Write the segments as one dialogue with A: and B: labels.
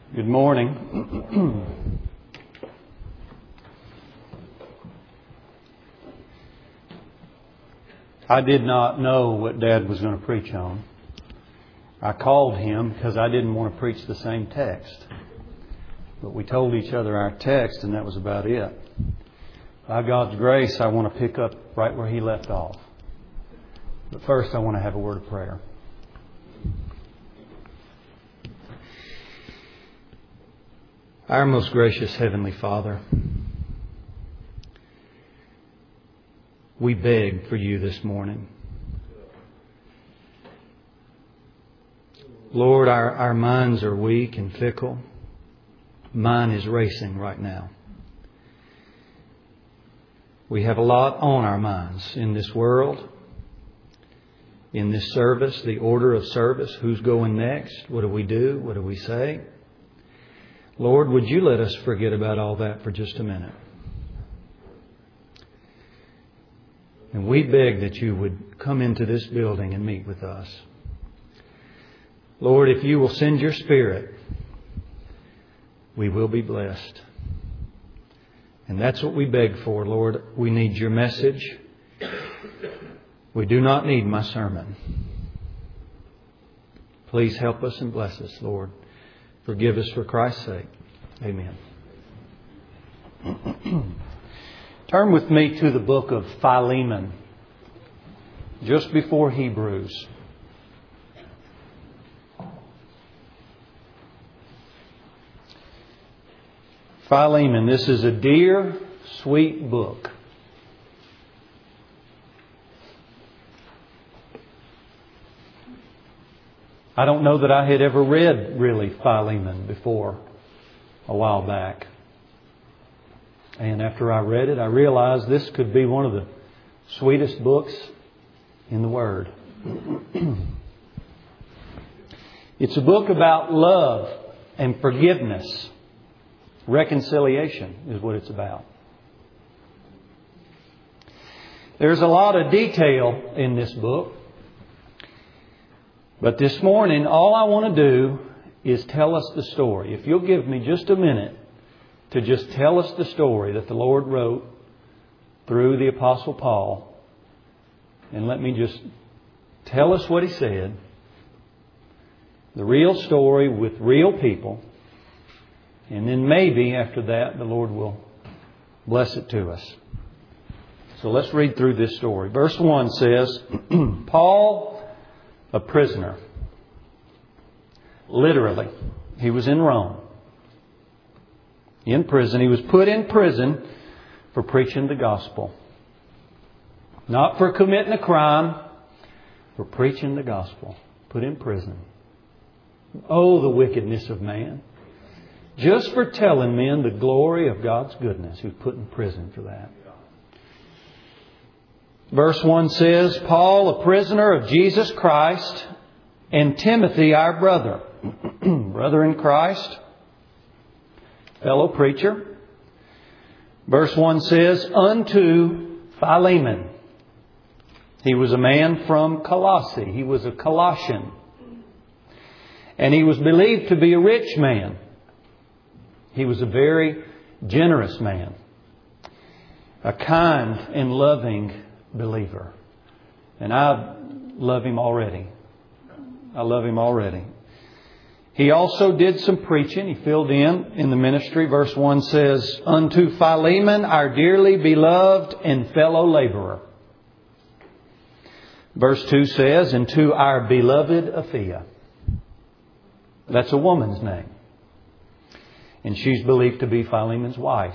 A: Good morning. I did not know what Dad was going to preach on. I called him because I didn't want to preach the same text. But we told each other our text, and that was about it. By God's grace, I want to pick up right where he left off. But first, I want to have a word of prayer. Our most gracious Heavenly Father, we beg for you this morning. Lord, our minds are weak and fickle. Mine is racing right now. We have a lot on our minds in this world, in this service, the order of service. Who's going next? What do we do? What do we say? Lord, would you let us forget about all that for just a minute? And we beg that you would come into this building and meet with us. Lord, if you will send your Spirit, we will be blessed. And that's what we beg for, Lord. We need your message. We do not need my sermon. Please help us and bless us, Lord. Forgive us for Christ's sake. Amen. Turn with me to the book of Philemon, just before Hebrews. Philemon, this is a dear, sweet book. I don't know that I had ever read really Philemon before a while back. And after I read it, I realized this could be one of the sweetest books in the Word. It's a book about love and forgiveness. Reconciliation is what it's about. There's a lot of detail in this book. But this morning, all I want to do is tell us the story. If you'll give me just a minute to just tell us the story that the Lord wrote through the Apostle Paul. And let me just tell us what he said. The real story with real people. And then maybe after that, the Lord will bless it to us. So let's read through this story. Verse 1 says, Paul, a prisoner. Literally, he was in Rome. In prison. He was put in prison for preaching the gospel. Not for committing a crime, for preaching the gospel. Put in prison. Oh, the wickedness of man. Just for telling men the glory of God's goodness. He was put in prison for that. Verse 1 says, Paul, a prisoner of Jesus Christ, and Timothy, our brother. Brother in Christ, fellow preacher. Verse 1 says, unto Philemon. He was a man from Colossae. He was a Colossian. And he was believed to be a rich man. He was a very generous man. A kind and loving believer. And I love him already. I love him already. He also did some preaching. He filled in the ministry. Verse 1 says, unto Philemon, our dearly beloved and fellow laborer. Verse 2 says, and to our beloved Apphia. That's a woman's name. And she's believed to be Philemon's wife.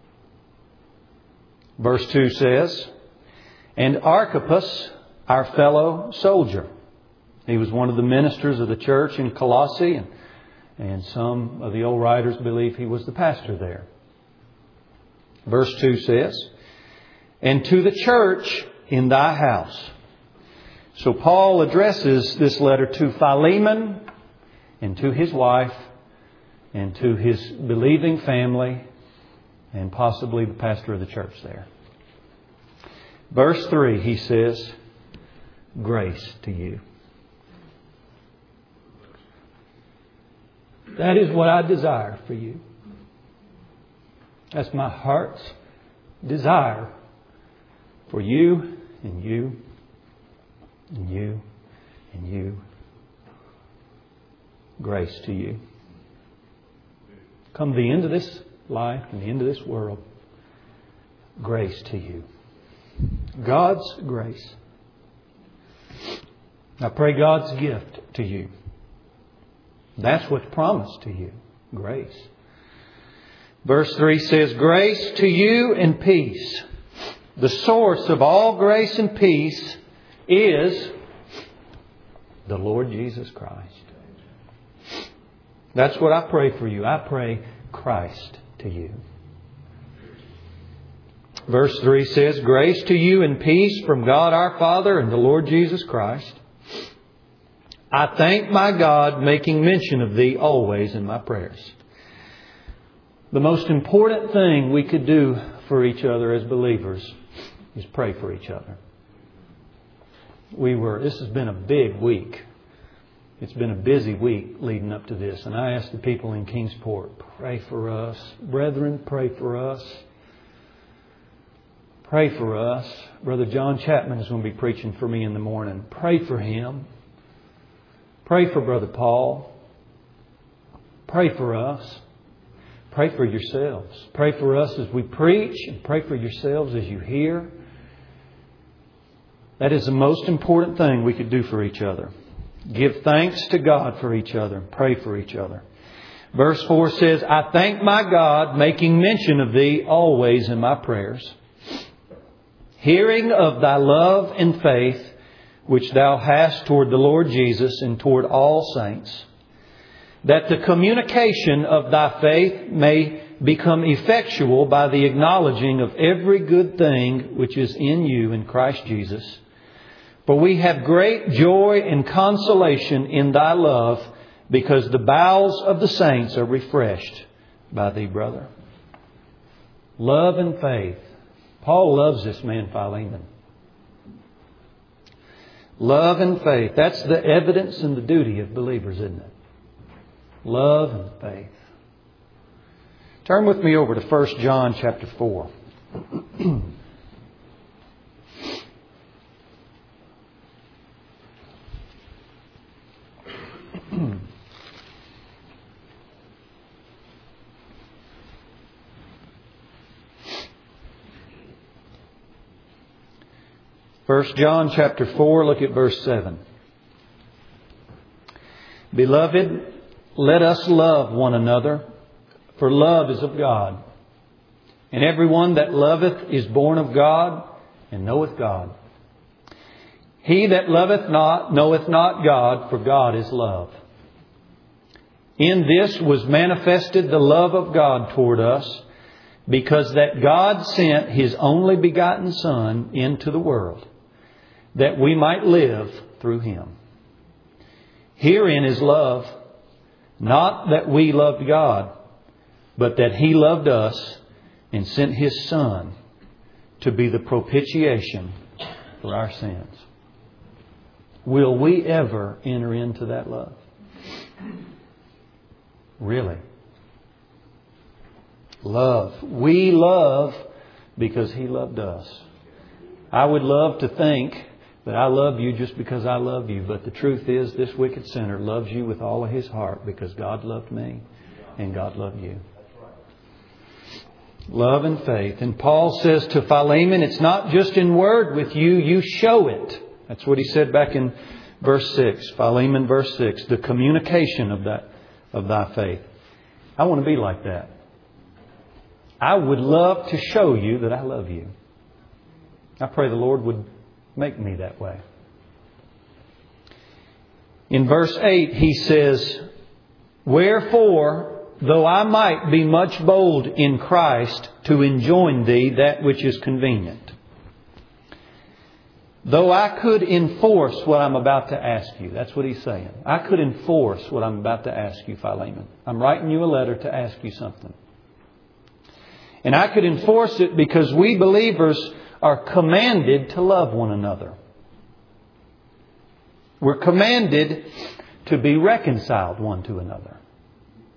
A: Verse 2 says, and Archippus, our fellow soldier. He was one of the ministers of the church in Colossae. And some of the old writers believe he was the pastor there. Verse 2 says, and to the church in thy house. So Paul addresses this letter to Philemon and to his wife and to his believing family and possibly the pastor of the church there. Verse 3, he says, grace to you. That is what I desire for you. That's my heart's desire for you and you and you and you. Grace to you. Come the end of this life and the end of this world. Grace to you. God's grace. I pray God's gift to you. That's what's promised to you. Grace. Verse 3 says, grace to you and peace. The source of all grace and peace is the Lord Jesus Christ. That's what I pray for you. I pray Christ to you. Verse 3 says, grace to you and peace from God our Father and the Lord Jesus Christ. I thank my God, making mention of thee always in my prayers. The most important thing we could do for each other as believers is pray for each other. This has been a big week. It's been a busy week leading up to this. And I asked the people in Kingsport, pray for us. Brethren, pray for us. Pray for us. Brother John Chapman is going to be preaching for me in the morning. Pray for him. Pray for Brother Paul. Pray for us. Pray for yourselves. Pray for us as we preach, and pray for yourselves as you hear. That is the most important thing we could do for each other. Give thanks to God for each other. Pray for each other. Verse 4 says, I thank my God, making mention of thee always in my prayers, hearing of thy love and faith, which thou hast toward the Lord Jesus and toward all saints, that the communication of thy faith may become effectual by the acknowledging of every good thing which is in you in Christ Jesus. For we have great joy and consolation in thy love, because the bowels of the saints are refreshed by thee, brother. Love and faith. Paul loves this man, Philemon. Love and faith. That's the evidence and the duty of believers, isn't it? Love and faith. Turn with me over to 1 John chapter 4. 1 John chapter 4, look at verse 7. Beloved, let us love one another, for love is of God. And everyone that loveth is born of God and knoweth God. He that loveth not knoweth not God, for God is love. In this was manifested the love of God toward us, because that God sent His only begotten Son into the world, that we might live through Him. Herein is love, not that we loved God, but that He loved us and sent His Son to be the propitiation for our sins. Will we ever enter into that love? Really? Love. We love because He loved us. I would love to think that I love you just because I love you. But the truth is, this wicked sinner loves you with all of his heart because God loved me and God loved you. Love and faith. And Paul says to Philemon, it's not just in word with you, you show it. That's what he said back in verse 6. Philemon verse 6. The communication of thy faith. I want to be like that. I would love to show you that I love you. I pray the Lord would make me that way. In verse 8 he says, wherefore, though I might be much bold in Christ to enjoin thee that which is convenient. Though I could enforce what I'm about to ask you. That's what he's saying. I could enforce what I'm about to ask you, Philemon. I'm writing you a letter to ask you something. And I could enforce it because we believers are commanded to love one another. We're commanded to be reconciled one to another.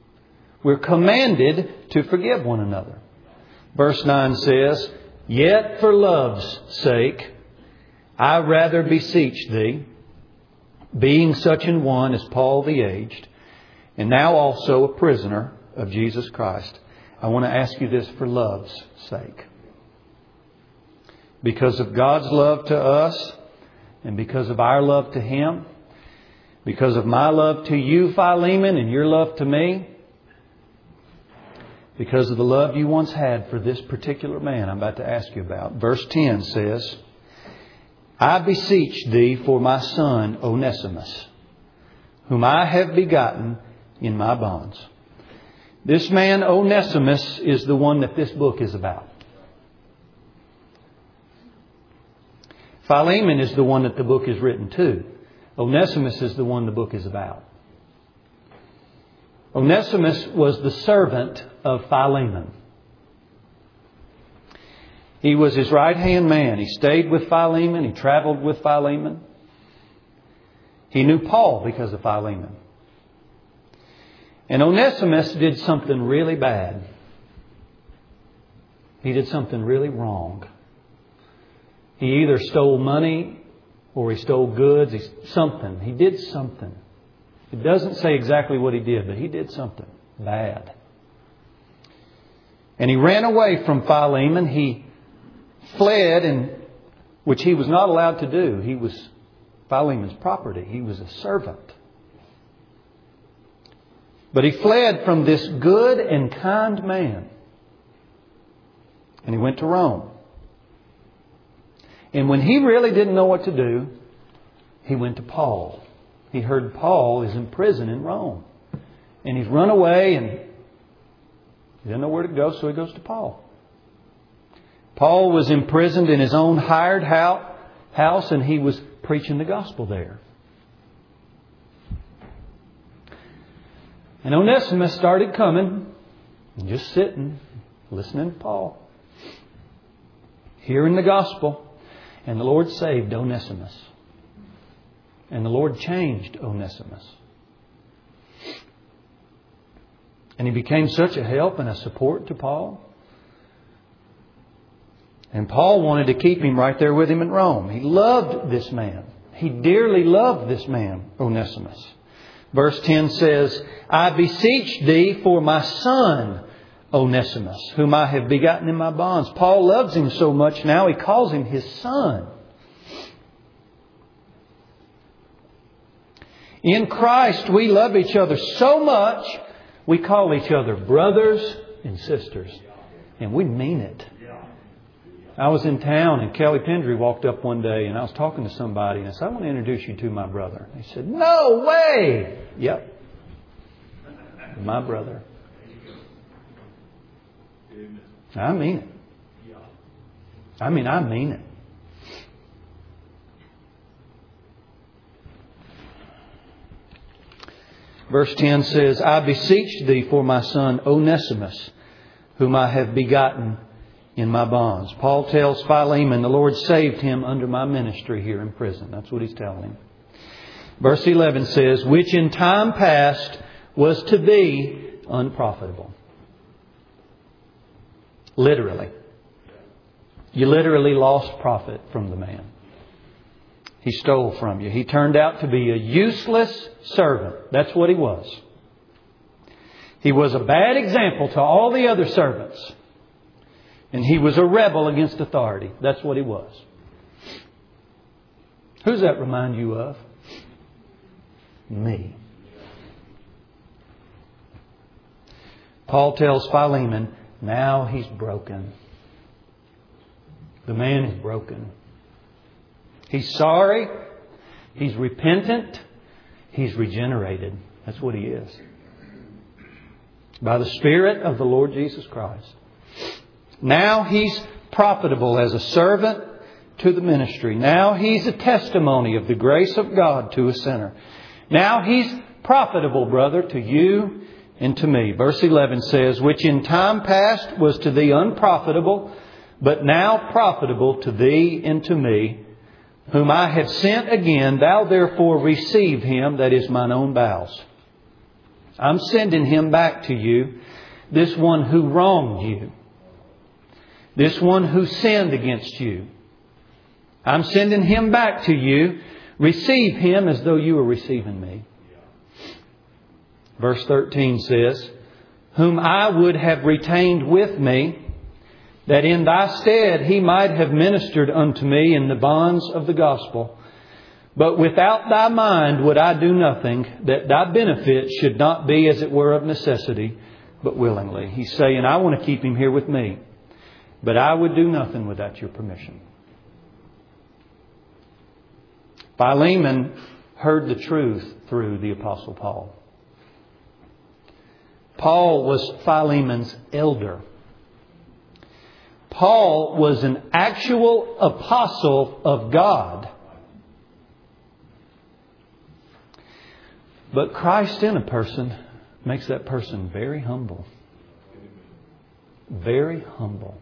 A: We're commanded to forgive one another. Verse 9 says, "Yet for love's sake, I rather beseech thee, being such an one as Paul the aged, and now also a prisoner of Jesus Christ." I want to ask you this for love's sake. Because of God's love to us, and because of our love to Him, because of my love to you, Philemon, and your love to me, because of the love you once had for this particular man I'm about to ask you about. Verse 10 says, "I beseech thee for my son Onesimus, whom I have begotten in my bonds." This man Onesimus is the one that this book is about. Philemon is the one that the book is written to. Onesimus is the one the book is about. Onesimus was the servant of Philemon. He was his right-hand man. He stayed with Philemon. He traveled with Philemon. He knew Paul because of Philemon. And Onesimus did something really bad. He did something really wrong. He either stole money or he stole goods. He did something. It doesn't say exactly what he did, but he did something bad. And he ran away from Philemon. He fled, which he was not allowed to do. He was Philemon's property. He was a servant. But he fled from this good and kind man. And he went to Rome. And when he really didn't know what to do, he went to Paul. He heard Paul is in prison in Rome. And he's run away and he didn't know where to go, so he goes to Paul. Paul was imprisoned in his own hired house, and he was preaching the gospel there. And Onesimus started coming and just sitting, listening to Paul, hearing the gospel. And the Lord saved Onesimus. And the Lord changed Onesimus. And he became such a help and a support to Paul. And Paul wanted to keep him right there with him in Rome. He loved this man. He dearly loved this man, Onesimus. Verse 10 says, "I beseech thee for my son, Onesimus, whom I have begotten in my bonds." Paul loves him so much now he calls him his son. In Christ we love each other so much we call each other brothers and sisters. And we mean it. I was in town and Kelly Pendry walked up one day and I was talking to somebody and I said, "I want to introduce you to my brother." He said, "No way!" Yep. My brother. I mean it. I mean it. Verse 10 says, "I beseech thee for my son Onesimus, whom I have begotten in my bonds." Paul tells Philemon, the Lord saved him under my ministry here in prison. That's what he's telling him. Verse 11 says, "Which in time past was to thee unprofitable." Literally. You literally lost profit from the man. He stole from you. He turned out to be a useless servant. That's what he was. He was a bad example to all the other servants. And he was a rebel against authority. That's what he was. Who does that remind you of? Me. Paul tells Philemon, now he's broken. The man is broken. He's sorry. He's repentant. He's regenerated. That's what he is. By the Spirit of the Lord Jesus Christ. Now he's profitable as a servant to the ministry. Now he's a testimony of the grace of God to a sinner. Now he's profitable, brother, to you and to me. Verse 11 says, "Which in time past was to thee unprofitable, but now profitable to thee and to me, whom I have sent again, thou therefore receive him that is mine own bowels." I'm sending him back to you, this one who wronged you, this one who sinned against you. I'm sending him back to you. Receive him as though you were receiving me. Verse 13 says, whom I would have retained with me, that in thy stead he might have ministered unto me in the bonds of the gospel. But without thy mind would I do nothing, that thy benefit should not be as it were of necessity, but willingly. He's saying, I want to keep him here with me, but I would do nothing without your permission. Philemon heard the truth through the Apostle Paul. Paul was Philemon's elder. Paul was an actual apostle of God. But Christ in a person makes that person very humble. Very humble.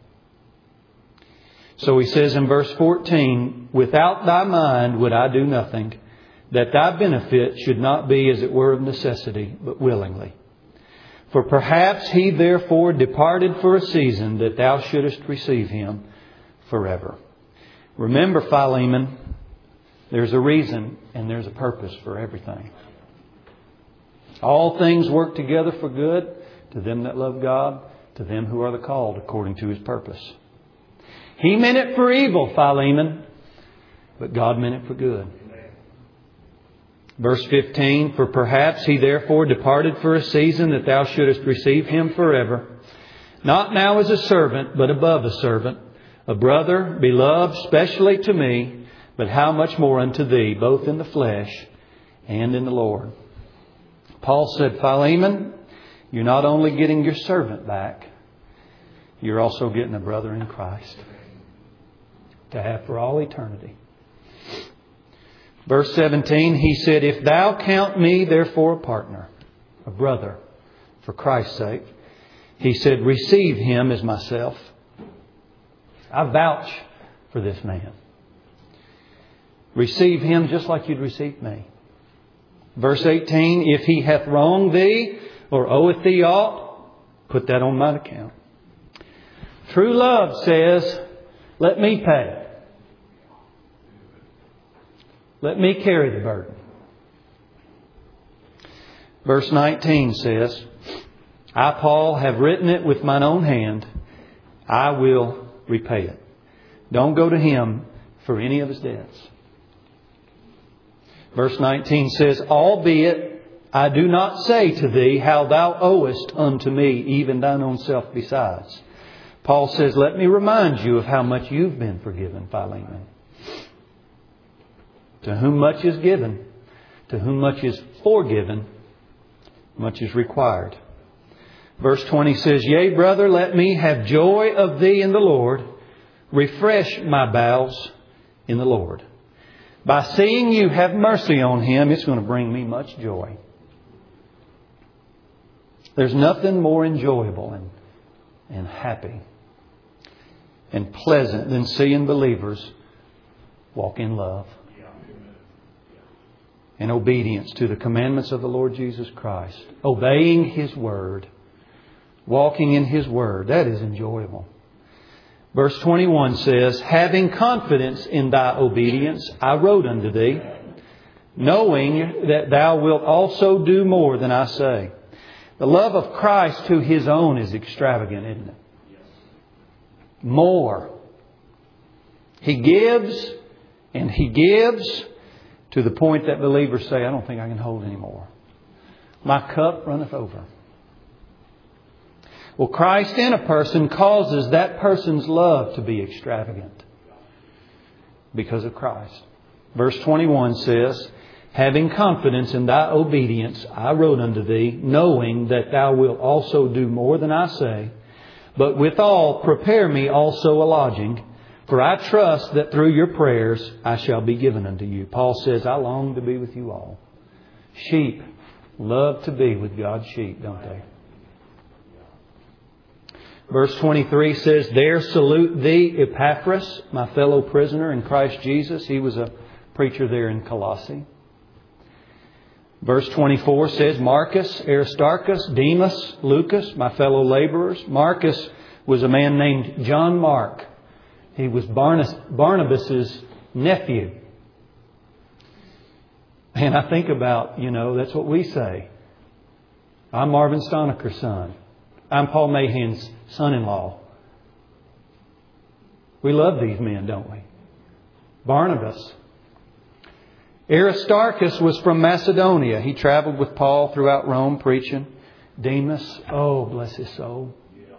A: So he says in verse 14, without thy mind would I do nothing, that thy benefit should not be as it were of necessity, but willingly. For perhaps he therefore departed for a season, that thou shouldest receive him forever. Remember, Philemon, there's a reason and there's a purpose for everything. All things work together for good to them that love God, to them who are the called according to his purpose. He meant it for evil, Philemon, but God meant it for good. Verse 15, for perhaps he therefore departed for a season, that thou shouldest receive him forever. Not now as a servant, but above a servant, a brother, beloved specially to me, but how much more unto thee, both in the flesh and in the Lord. Paul said, Philemon, you're not only getting your servant back, you're also getting a brother in Christ to have for all eternity. Verse 17, he said, if thou count me therefore a partner, a brother, for Christ's sake, he said, receive him as myself. I vouch for this man. Receive him just like you'd receive me. Verse 18, if he hath wronged thee or oweth thee aught, put that on mine account. True love says, let me pay. Let me carry the burden. Verse 19 says, I, Paul, have written it with mine own hand. I will repay it. Don't go to him for any of his debts. Verse 19 says, albeit I do not say to thee how thou owest unto me, even thine own self besides. Paul says, let me remind you of how much you've been forgiven, Philemon. To whom much is given, to whom much is forgiven, much is required. Verse 20 says, yea, brother, let me have joy of thee in the Lord. Refresh my bowels in the Lord. By seeing you have mercy on him, it's going to bring me much joy. There's nothing more enjoyable and happy and pleasant than seeing believers walk in love and obedience to the commandments of the Lord Jesus Christ. Obeying his word. Walking in his word. That is enjoyable. Verse 21 says, having confidence in thy obedience, I wrote unto thee, knowing that thou wilt also do more than I say. The love of Christ to his own is extravagant, isn't it? More. He gives and he gives to the point that believers say, I don't think I can hold anymore. My cup runneth over. Well, Christ in a person causes that person's love to be extravagant because of Christ. Verse 21 says, having confidence in thy obedience, I wrote unto thee, knowing that thou wilt also do more than I say. But withal, prepare me also a lodging, for I trust that through your prayers I shall be given unto you. Paul says, I long to be with you all. Sheep love to be with God's sheep, don't they? Verse 23 says, there salute thee Epaphras, my fellow prisoner in Christ Jesus. He was a preacher there in Colossae. Verse 24 says, Marcus, Aristarchus, Demas, Lucas, my fellow laborers. Marcus was a man named John Mark. He was Barnabas' nephew. And I think about, that's what we say. I'm Marvin Stoneker's son. I'm Paul Mahan's son-in-law. We love these men, don't we? Barnabas. Aristarchus was from Macedonia. He traveled with Paul throughout Rome preaching. Demas, oh, bless his soul.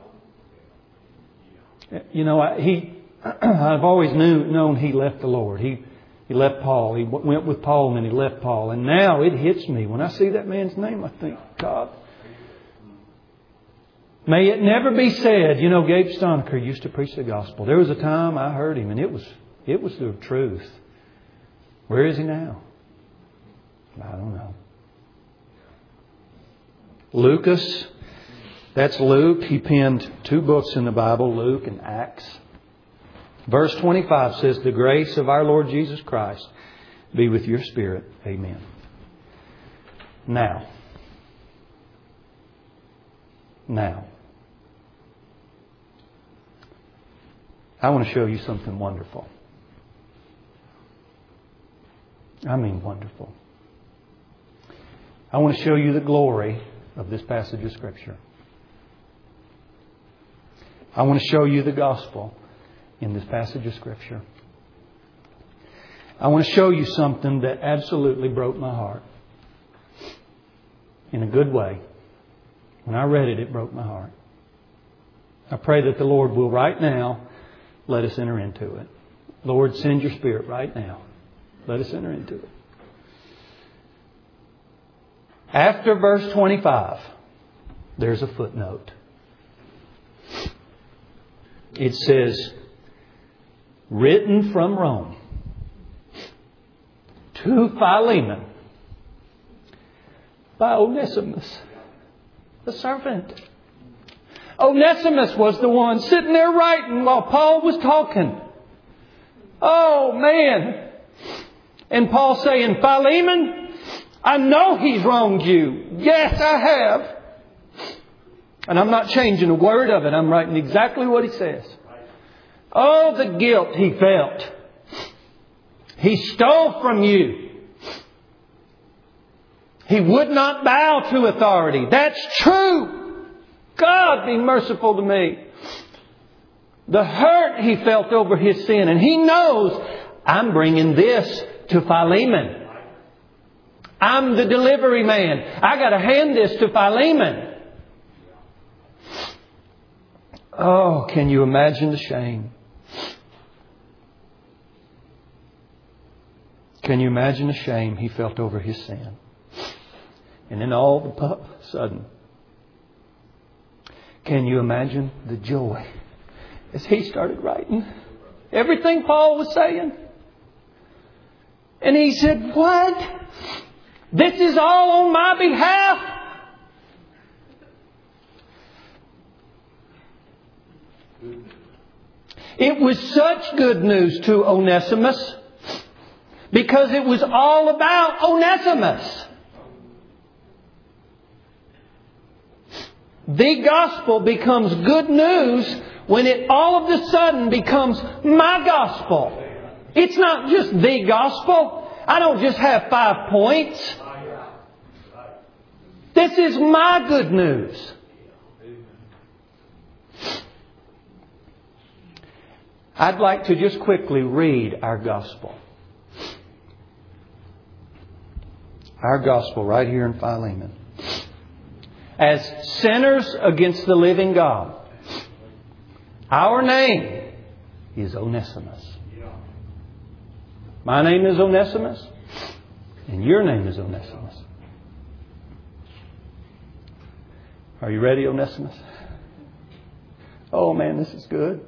A: I've always known he left the Lord. He left Paul. He went with Paul and then he left Paul. And now it hits me. When I see that man's name, I think, God, may it never be said, Gabe Stoneker used to preach the gospel. There was a time I heard him and it was the truth. Where is he now? I don't know. Lucas, that's Luke. He penned 2 books in the Bible, Luke and Acts. Verse 25 says, the grace of our Lord Jesus Christ be with your spirit. Amen. Now, I want to show you something wonderful. I mean wonderful. I want to show you the glory of this passage of Scripture. I want to show you the gospel in this passage of Scripture. I want to show you something that absolutely broke my heart. In a good way. When I read it, it broke my heart. I pray that the Lord will right now let us enter into it. Lord, send your Spirit right now. Let us enter into it. After verse 25, there's a footnote. It says, written from Rome to Philemon by Onesimus, the servant. Onesimus was the one sitting there writing while Paul was talking. Oh, man. And Paul saying, Philemon, I know he's wronged you. Yes, I have. And I'm not changing a word of it. I'm writing exactly what he says. Oh, the guilt he felt. He stole from you. He would not bow to authority. That's true. God, be merciful to me. The hurt he felt over his sin. And he knows, I'm bringing this to Philemon. I'm the delivery man. I got to hand this to Philemon. Oh, can you imagine the shame? Can you imagine the shame he felt over his sin? And then all of a sudden, can you imagine the joy as he started writing everything Paul was saying? And he said, what? This is all on my behalf? It was such good news to Onesimus because it was all about Onesimus. The gospel becomes good news when it all of a sudden becomes my gospel. It's not just the gospel. I don't just have 5 points. This is my good news. I'd like to just quickly read our gospel. Our gospel right here in Philemon. As sinners against the living God, our name is Onesimus. My name is Onesimus, and your name is Onesimus. Are you ready, Onesimus? Oh man, this is good.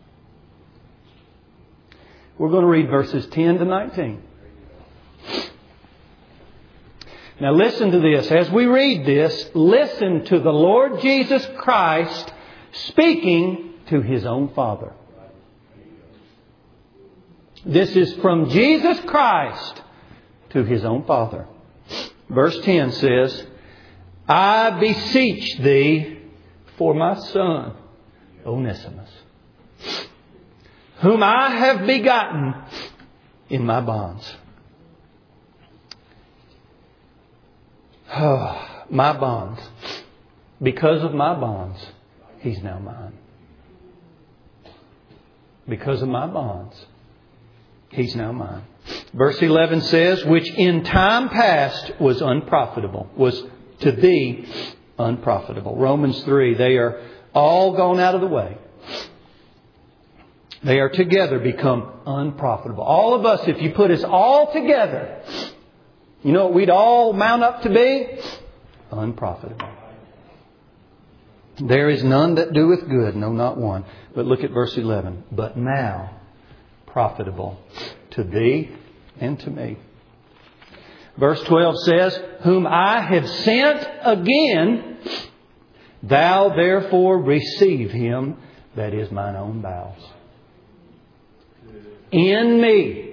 A: We're going to read verses 10 to 19. Now listen to this. As we read this, listen to the Lord Jesus Christ speaking to His own Father. This is from Jesus Christ to His own Father. Verse 10 says, I beseech thee for my son, Onesimus, whom I have begotten in my bonds. Oh, my bonds. Because of my bonds, he's now mine. Because of my bonds, he's now mine. Verse 11 says, which in time past was unprofitable, was to thee unprofitable. Romans 3, they are all gone out of the way. They are together become unprofitable. All of us, if you put us all together, you know what we'd all mount up to be? Unprofitable. There is none that doeth good, no, not one. But look at verse 11. But now profitable to thee and to me. Verse 12 says, whom I have sent again, thou therefore receive him that is mine own bowels. In me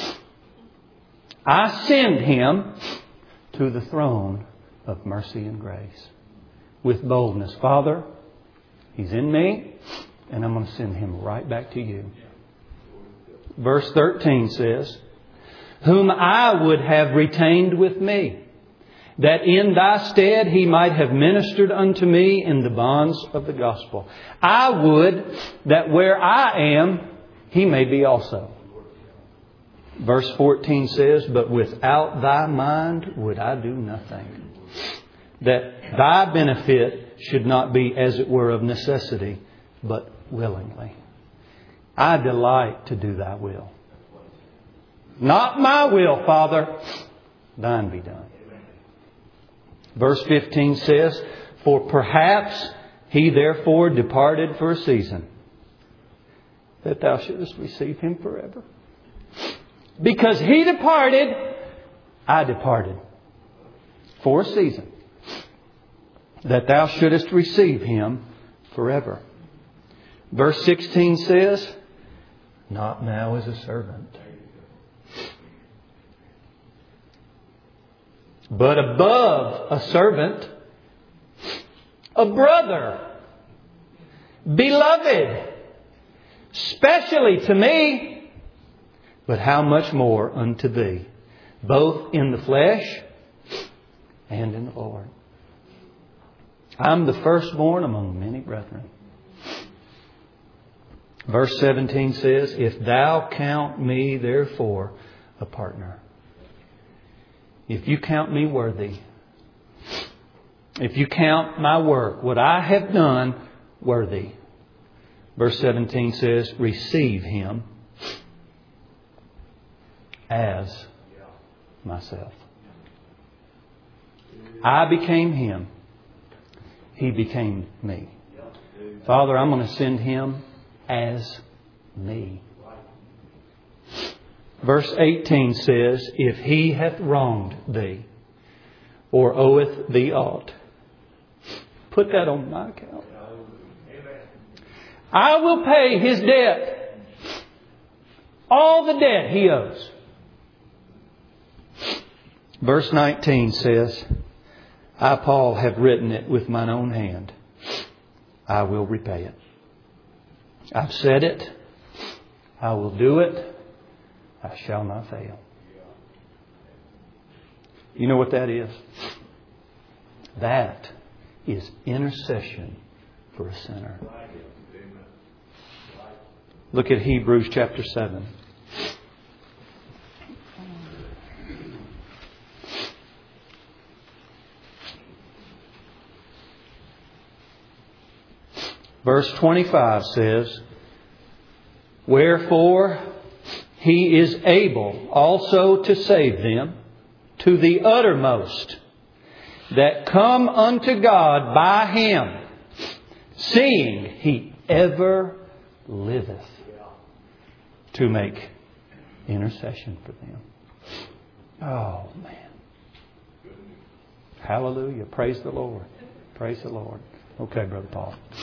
A: I send him to the throne of mercy and grace. With boldness. Father, he's in me, and I'm going to send him right back to you. Verse 13 says, whom I would have retained with me, that in thy stead he might have ministered unto me in the bonds of the gospel. I would that where I am, he may be also. Verse 14 says, but without thy mind would I do nothing. That thy benefit should not be as it were of necessity, but willingly. I delight to do thy will. Not my will, Father, thine be done. Verse 15 says, for perhaps he therefore departed for a season, that thou shouldest receive him forever. Because he departed, I departed for a season, that thou shouldest receive him forever. Verse 16 says, not now as a servant, but above a servant, a brother, beloved, specially to me, but how much more unto thee, both in the flesh and in the Lord. I'm the firstborn among many brethren. Verse 17 says, if thou count me therefore a partner. If you count me worthy. If you count my work, what I have done, worthy. Verse 17 says, receive him as myself. I became him. He became me. Father, I'm going to send him as me. Verse 18 says, if he hath wronged thee, or oweth thee aught, put that on my account. I will pay his debt. All the debt he owes. Verse 19 says, I, Paul, have written it with mine own hand. I will repay it. I've said it. I will do it. I shall not fail. You know what that is? That is intercession for a sinner. Look at Hebrews chapter 7. Verse 25 says, wherefore he is able also to save them to the uttermost that come unto God by him, seeing he ever liveth to make intercession for them. Oh, man. Hallelujah. Praise the Lord. Praise the Lord. Okay, Brother Paul.